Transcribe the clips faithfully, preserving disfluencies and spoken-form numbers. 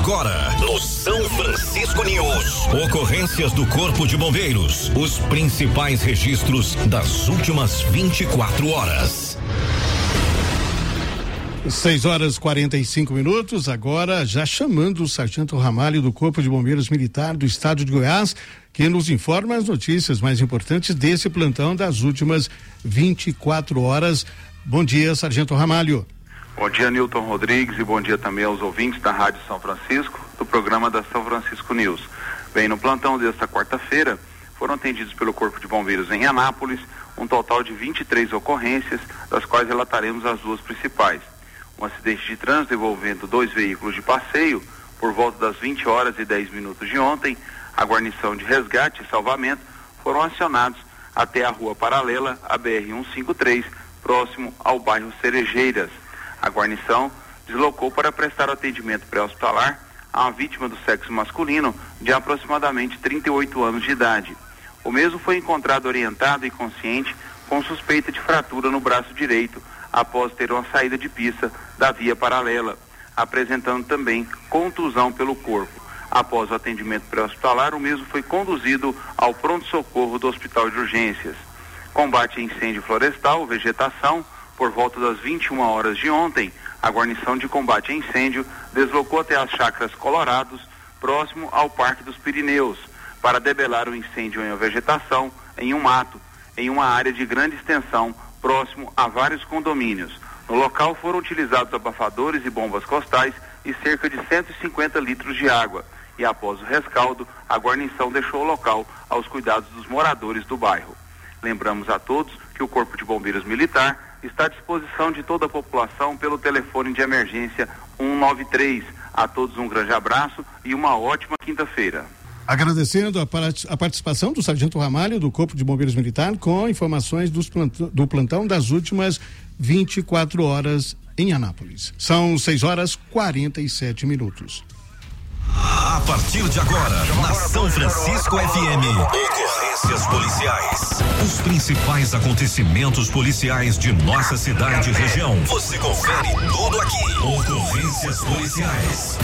Agora, no São Francisco News, ocorrências do Corpo de Bombeiros, os principais registros das últimas vinte e quatro horas. seis horas e quarenta e cinco minutos, agora já chamando o Sargento Ramalho do Corpo de Bombeiros Militar do Estado de Goiás, que nos informa as notícias mais importantes desse plantão das últimas vinte e quatro horas. Bom dia, Sargento Ramalho. Bom dia, Nilton Rodrigues, e bom dia também aos ouvintes da Rádio São Francisco, do programa da São Francisco News. Bem, no plantão desta quarta-feira, foram atendidos pelo Corpo de Bombeiros em Anápolis um total de vinte e três ocorrências, das quais relataremos as duas principais. Um acidente de trânsito envolvendo dois veículos de passeio, por volta das vinte horas e dez minutos de ontem. A guarnição de resgate e salvamento foram acionados até a rua paralela, a B R cento e cinquenta e três, próximo ao bairro Cerejeiras. A guarnição deslocou para prestar atendimento pré-hospitalar a uma vítima do sexo masculino de aproximadamente trinta e oito anos de idade. O mesmo foi encontrado orientado e consciente, com suspeita de fratura no braço direito, após ter uma saída de pista da via paralela, apresentando também contusão pelo corpo. Após o atendimento pré-hospitalar, o mesmo foi conduzido ao pronto-socorro do Hospital de Urgências. Combate a incêndio florestal, vegetação, por volta das vinte e uma horas de ontem, a guarnição de combate a incêndio deslocou até as Chácaras Colorados, próximo ao Parque dos Pirineus, para debelar o incêndio em uma vegetação em um mato, em uma área de grande extensão, próximo a vários condomínios. No local foram utilizados abafadores e bombas costais e cerca de cento e cinquenta litros de água. E após o rescaldo, a guarnição deixou o local aos cuidados dos moradores do bairro. Lembramos a todos que o Corpo de Bombeiros Militar está à disposição de toda a população pelo telefone de emergência cento e noventa e três. A todos um grande abraço e uma ótima quinta-feira. Agradecendo a, part- a participação do Sargento Ramalho do Corpo de Bombeiros Militar com informações dos plant- do plantão das últimas vinte e quatro horas em Anápolis. São seis horas e quarenta e sete minutos. A partir de agora, na São Francisco F M, ocorrências policiais. Os principais acontecimentos policiais de nossa cidade e região. Você confere tudo aqui. Ocorrências policiais.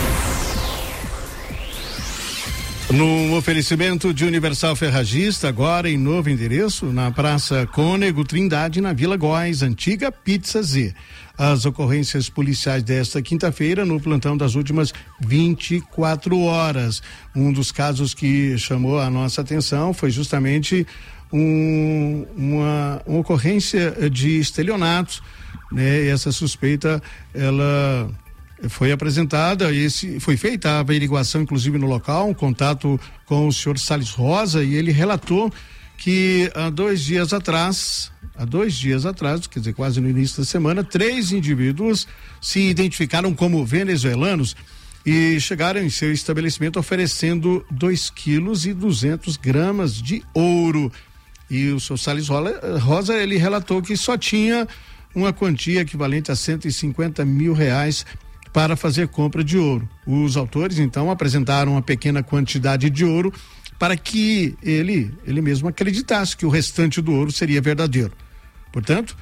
No oferecimento de Universal Ferragista, agora em novo endereço, na Praça Cônego Trindade, na Vila Góes, antiga Pizza Z. As ocorrências policiais desta quinta-feira, no plantão das últimas vinte e quatro horas. Um dos casos que chamou a nossa atenção foi justamente um, uma, uma ocorrência de estelionato, né? E essa suspeita, ela foi apresentada, esse, foi feita a averiguação, inclusive no local, um contato com o senhor Salles Rosa, e ele relatou que há dois dias atrás, há dois dias atrás, quer dizer, quase no início da semana, três indivíduos se identificaram como venezuelanos e chegaram em seu estabelecimento oferecendo dois quilos e duzentos gramas de ouro. E o senhor Salles Rosa, ele relatou que só tinha uma quantia equivalente a cento e cinquenta mil reais para fazer compra de ouro. Os autores, então, apresentaram uma pequena quantidade de ouro para que ele, ele mesmo acreditasse que o restante do ouro seria verdadeiro. Portanto,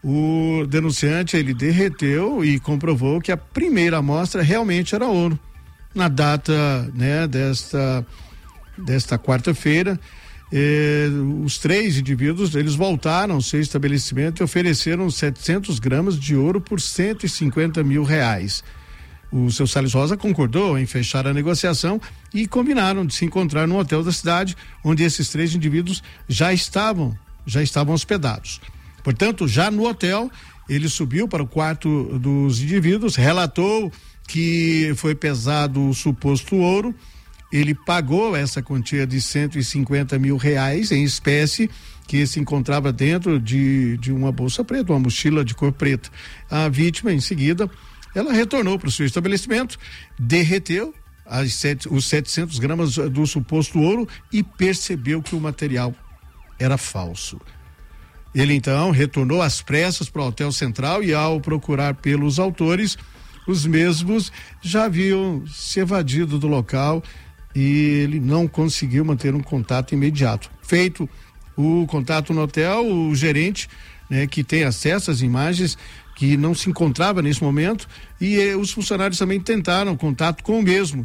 o denunciante, ele derreteu e comprovou que a primeira amostra realmente era ouro. Na data, né, desta, desta quarta-feira, eh, os três indivíduos, eles voltaram ao seu estabelecimento e ofereceram setecentos gramas de ouro por cento e cinquenta mil reais. O seu Salles Rosa concordou em fechar a negociação e combinaram de se encontrar no hotel da cidade, onde esses três indivíduos já estavam, já estavam hospedados. Portanto, já no hotel, ele subiu para o quarto dos indivíduos, relatou que foi pesado o suposto ouro, ele pagou essa quantia de cento e cinquenta mil reais em espécie, que se encontrava dentro de, de uma bolsa preta, uma mochila de cor preta. A vítima, em seguida, ela retornou para o seu estabelecimento, derreteu as sete, os setecentos gramas do suposto ouro e percebeu que o material era falso. Ele então retornou às pressas para o Hotel Central e, ao procurar pelos autores, os mesmos já haviam se evadido do local e ele não conseguiu manter um contato imediato. Feito o contato no hotel, o gerente, né, que tem acesso às imagens que não se encontrava nesse momento, e eh, os funcionários também tentaram contato com o mesmo,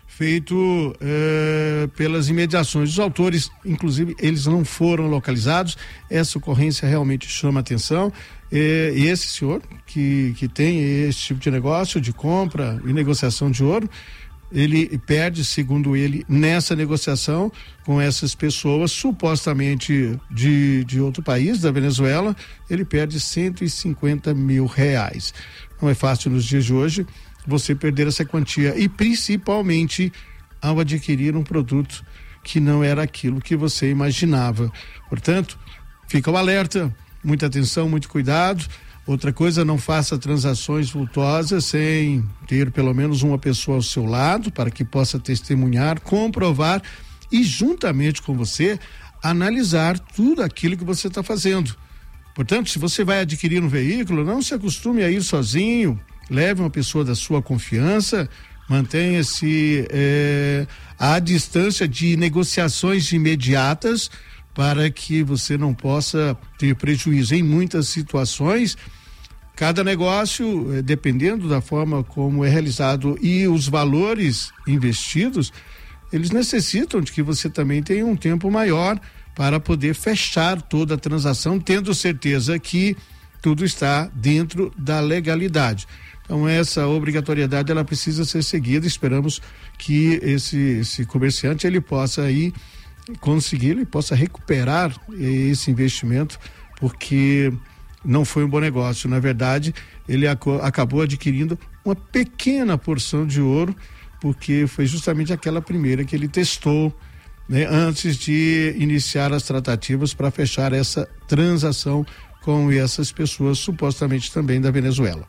feito eh, pelas imediações dos autores. Inclusive, eles não foram localizados. Essa ocorrência realmente chama atenção. Eh, e esse senhor que, que tem esse tipo de negócio de compra e negociação de ouro, ele perde, segundo ele, nessa negociação com essas pessoas supostamente de, de outro país, da Venezuela, ele perde cento e cinquenta mil reais. Não é fácil nos dias de hoje você perder essa quantia, e principalmente ao adquirir um produto que não era aquilo que você imaginava. Portanto, fica o alerta, muita atenção, muito cuidado. Outra coisa, não faça transações vultosas sem ter pelo menos uma pessoa ao seu lado para que possa testemunhar, comprovar e, juntamente com você, analisar tudo aquilo que você está fazendo. Portanto, se você vai adquirir um veículo, não se acostume a ir sozinho, leve uma pessoa da sua confiança, mantenha-se eh, à distância de negociações imediatas para que você não possa ter prejuízo. Em muitas situações, cada negócio, eh, dependendo da forma como é realizado e os valores investidos, eles necessitam de que você também tenha um tempo maior para poder fechar toda a transação, tendo certeza que tudo está dentro da legalidade. Então, essa obrigatoriedade, ela precisa ser seguida. Esperamos que esse, esse comerciante, ele possa aí conseguir, ele possa recuperar esse investimento, porque não foi um bom negócio. Na verdade, ele ac- acabou adquirindo uma pequena porção de ouro, porque foi justamente aquela primeira que ele testou, né, antes de iniciar as tratativas para fechar essa transação com essas pessoas, supostamente também da Venezuela.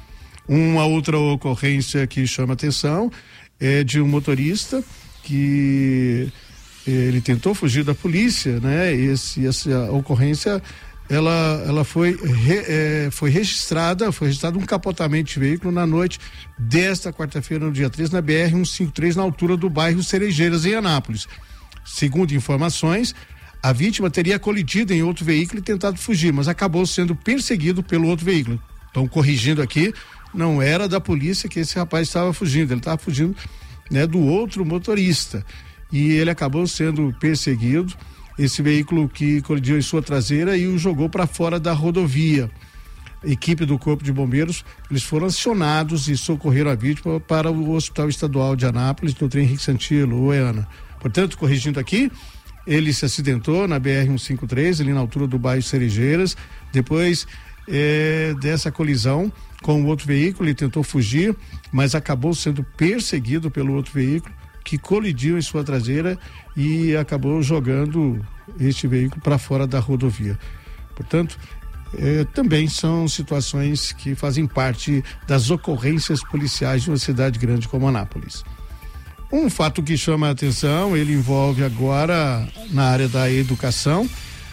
Uma outra ocorrência que chama atenção é de um motorista que ele tentou fugir da polícia, né? Esse, essa ocorrência, ela, ela foi, re, é, foi registrada, foi registrado um capotamento de veículo na noite desta quarta-feira, no dia três, na B R cento e cinquenta e três, na altura do bairro Cerejeiras, em Anápolis. Segundo informações, a vítima teria colidido em outro veículo e tentado fugir, mas acabou sendo perseguido pelo outro veículo. Então, corrigindo aqui, não era da polícia que esse rapaz estava fugindo, ele estava fugindo, né, do outro motorista, e ele acabou sendo perseguido. Esse veículo que colidiu em sua traseira e o jogou para fora da rodovia. A equipe do Corpo de Bombeiros, eles foram acionados e socorreram a vítima para o Hospital Estadual de Anápolis, doutor Henrique Santilo, Oiana. Portanto, corrigindo aqui, ele se acidentou na B R cento e cinquenta e três, ali na altura do bairro Cerejeiras. Depois é, dessa colisão com o outro veículo, ele tentou fugir, mas acabou sendo perseguido pelo outro veículo, que colidiu em sua traseira e acabou jogando este veículo para fora da rodovia. Portanto, eh, também são situações que fazem parte das ocorrências policiais de uma cidade grande como Anápolis. Um fato que chama a atenção, ele envolve agora na área da educação,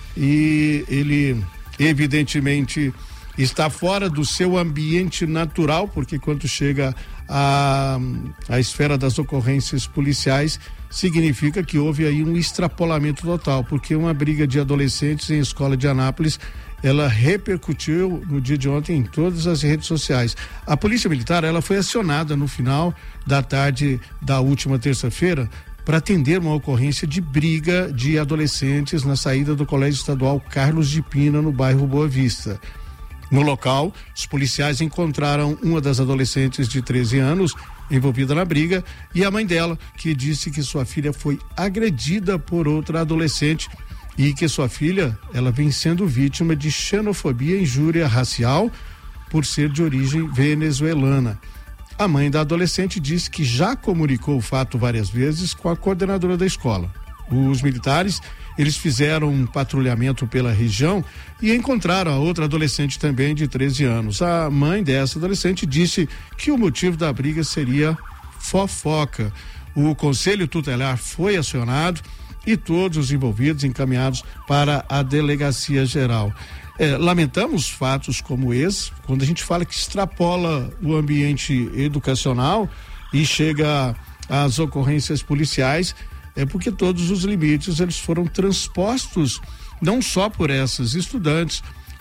e ele evidentemente está fora do seu ambiente natural, porque quando chega a, a esfera das ocorrências policiais, significa que houve aí um extrapolamento total, porque uma briga de adolescentes em escola de Anápolis, ela repercutiu no dia de ontem em todas as redes sociais. A Polícia Militar, ela foi acionada no final da tarde da última terça-feira para atender uma ocorrência de briga de adolescentes na saída do Colégio Estadual Carlos de Pina, no bairro Boa Vista. No local, os policiais encontraram uma das adolescentes de treze anos envolvida na briga e a mãe dela, que disse que sua filha foi agredida por outra adolescente e que sua filha, ela vem sendo vítima de xenofobia e injúria racial por ser de origem venezuelana. A mãe da adolescente disse que já comunicou o fato várias vezes com a coordenadora da escola. Os militares, eles fizeram um patrulhamento pela região e encontraram a outra adolescente também de treze anos. A mãe dessa adolescente disse que o motivo da briga seria fofoca. O conselho tutelar foi acionado e todos os envolvidos encaminhados para a delegacia geral. É, lamentamos fatos como esse, quando a gente fala que extrapola o ambiente educacional e chega às ocorrências policiais, é porque todos os limites eles foram transpostos não só por essas estudantes,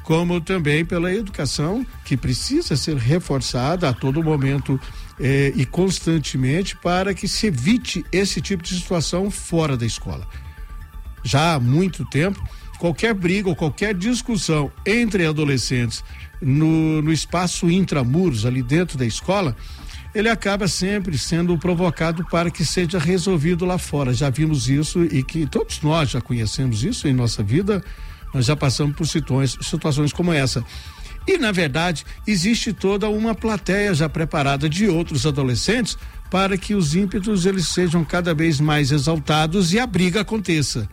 como também pela educação, que precisa ser reforçada a todo momento eh, e constantemente para que se evite esse tipo de situação fora da escola. Já há muito tempo, qualquer briga ou qualquer discussão entre adolescentes no, no espaço intramuros, ali dentro da escola, ele acaba sempre sendo provocado para que seja resolvido lá fora. Já vimos isso e que todos nós já conhecemos isso em nossa vida. Nós já passamos por situações, situações como essa. E, na verdade, existe toda uma plateia já preparada de outros adolescentes para que os ímpetos eles sejam cada vez mais exaltados e a briga aconteça.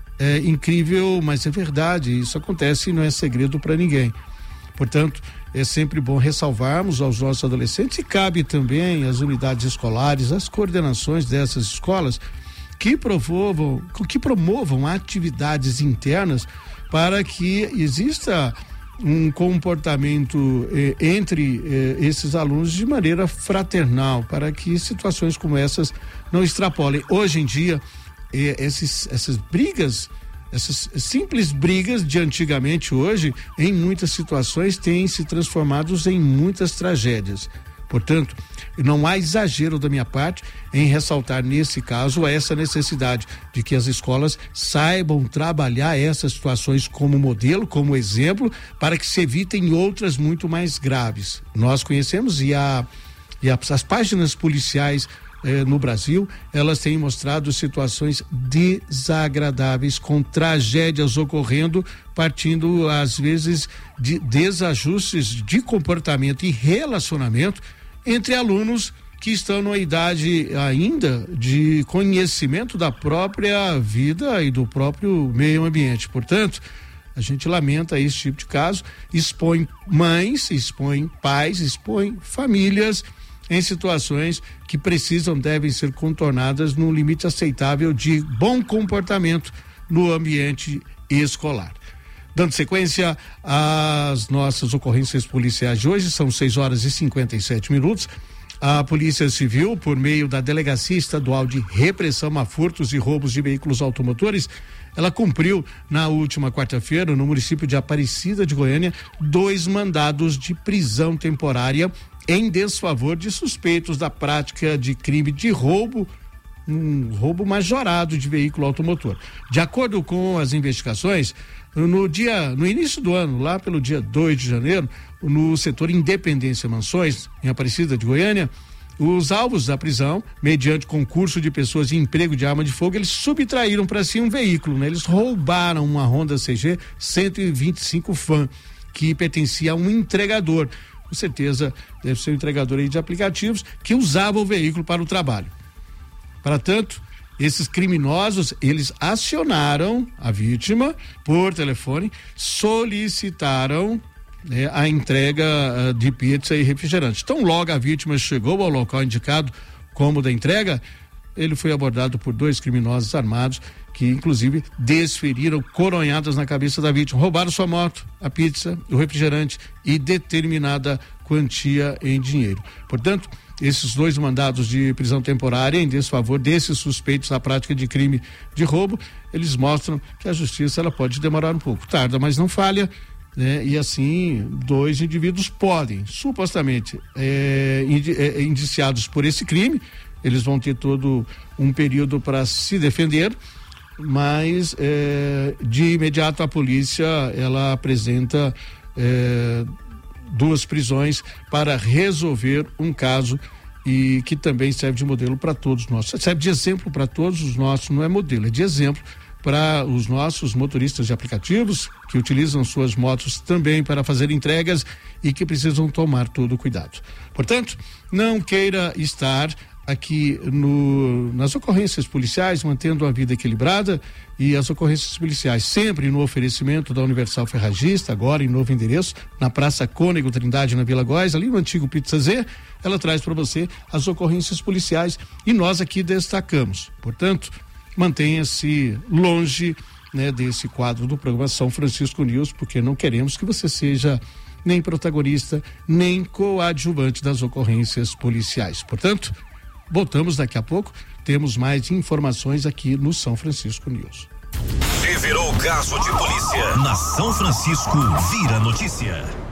É incrível, mas é verdade. Isso acontece e não é segredo para ninguém. Portanto, é sempre bom ressalvarmos aos nossos adolescentes e cabe também às unidades escolares, às coordenações dessas escolas que promovam, que promovam atividades internas para que exista um comportamento eh, entre eh, esses alunos de maneira fraternal, para que situações como essas não extrapolem. Hoje em dia, eh, esses, essas brigas, essas simples brigas de antigamente hoje, em muitas situações, têm se transformado em muitas tragédias. Portanto, não há exagero da minha parte em ressaltar nesse caso essa necessidade de que as escolas saibam trabalhar essas situações como modelo, como exemplo, para que se evitem outras muito mais graves. Nós conhecemos e, a, e a, as páginas policiais eh, no Brasil, elas têm mostrado situações desagradáveis, com tragédias ocorrendo, partindo às vezes de desajustes de comportamento e relacionamento entre alunos que estão numa idade ainda de conhecimento da própria vida e do próprio meio ambiente. Portanto, a gente lamenta esse tipo de caso, expõe mães, expõe pais, expõe famílias em situações que precisam, devem ser contornadas num limite aceitável de bom comportamento no ambiente escolar. Dando sequência às nossas ocorrências policiais de hoje, são seis horas e cinquenta e sete minutos. A Polícia Civil, por meio da Delegacia Estadual de Repressão a Furtos e Roubos de Veículos Automotores, ela cumpriu na última quarta-feira, no município de Aparecida de Goiânia, dois mandados de prisão temporária em desfavor de suspeitos da prática de crime de roubo, um roubo majorado de veículo automotor. De acordo com as investigações, no dia, no início do ano, lá pelo dia dois de janeiro, no setor Independência Mansões, em Aparecida de Goiânia, os alvos da prisão, mediante concurso de pessoas e emprego de arma de fogo, eles subtraíram para si um veículo, né? Eles roubaram uma Honda C G cento e vinte e cinco Fan, que pertencia a um entregador. Com certeza deve ser um entregador aí de aplicativos que usava o veículo para o trabalho. Para tanto, esses criminosos, eles acionaram a vítima por telefone, solicitaram, né, a entrega uh, de pizza e refrigerante. Então, logo a vítima chegou ao local indicado como da entrega, ele foi abordado por dois criminosos armados que, inclusive, desferiram coronhadas na cabeça da vítima, roubaram sua moto, a pizza, o refrigerante e determinada quantia em dinheiro. Portanto, esses dois mandados de prisão temporária em desfavor desses suspeitos da prática de crime de roubo, eles mostram que a justiça ela pode demorar um pouco. Tarda, mas não falha, né? E assim, dois indivíduos podem, supostamente, é, indi, é, indiciados por esse crime, eles vão ter todo um período para se defender, mas é, de imediato a polícia, ela apresenta é, duas prisões para resolver um caso e que também serve de modelo para todos nós. Serve de exemplo para todos os nossos, não é modelo, é de exemplo para os nossos motoristas de aplicativos que utilizam suas motos também para fazer entregas e que precisam tomar todo o cuidado. Portanto, não queira estar aqui no, nas ocorrências policiais, mantendo a vida equilibrada, e as ocorrências policiais sempre no oferecimento da Universal Ferragista, agora em novo endereço, na Praça Cônego Trindade, na Vila Góes, ali no antigo Pizza Z, ela traz para você as ocorrências policiais e nós aqui destacamos. Portanto, mantenha-se longe, né, desse quadro do programa São Francisco News, porque não queremos que você seja nem protagonista, nem coadjuvante das ocorrências policiais. Portanto, voltamos daqui a pouco, temos mais informações aqui no São Francisco News. De virou caso de polícia. Na São Francisco vira notícia.